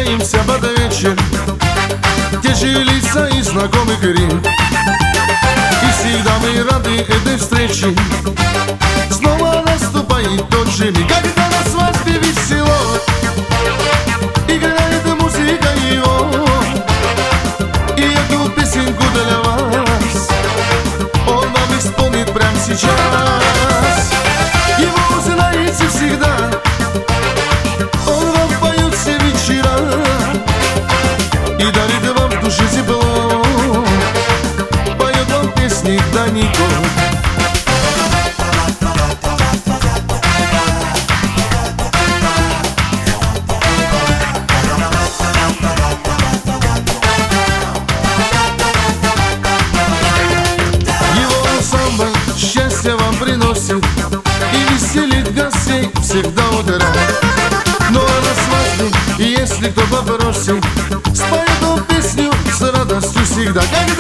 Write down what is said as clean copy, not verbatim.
Встречаемся под вечер, те же лица и знакомый грим. И всегда мы рады этой встрече. Снова наступает тот же миг, когда на свадьбе весело играет музыка его. И эту песенку для вас он вам исполнит прямо сейчас. Его узнаете всегда, он вам поет все вечера и дарит вам в душе тепло, поет вам песни Данико. Счастье вам приносит и веселит гостей всегда утра. Ну а на свадьбе, если кто попросит, споет он песню с радостью всегда.